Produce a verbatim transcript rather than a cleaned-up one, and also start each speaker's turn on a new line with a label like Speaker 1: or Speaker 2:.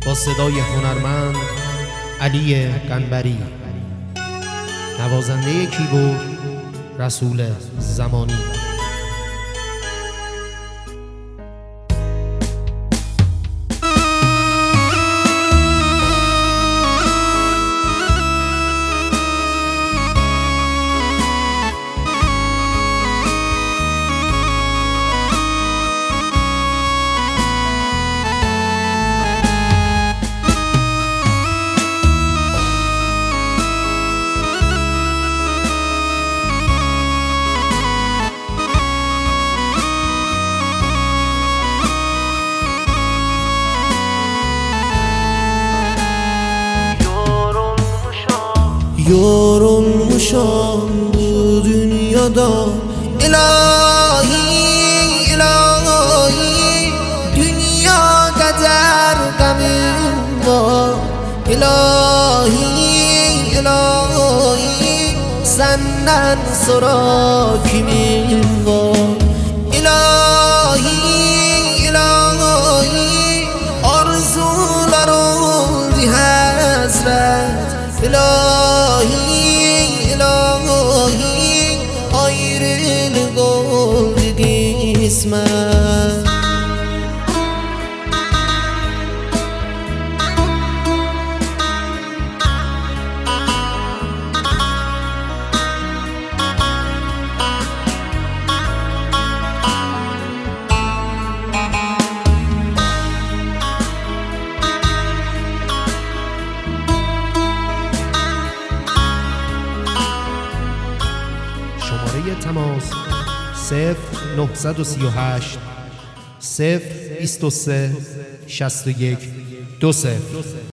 Speaker 1: با صدای هنرمند علی قنبری، نوازنده کیبورد رسول زمانی.
Speaker 2: Yorulmuşam bu dünyada, ilahi ilahi, dünya kadar gamim var. İlahi ilahi, senden sonra kimim var? İlahi ilahi, arzular oldu hasret. İlahi ilahi, ayrılık oldu kısmet.
Speaker 1: شماره تماس صفر نه سه هشت صفر بیست و سه شصت و یک دو صفر.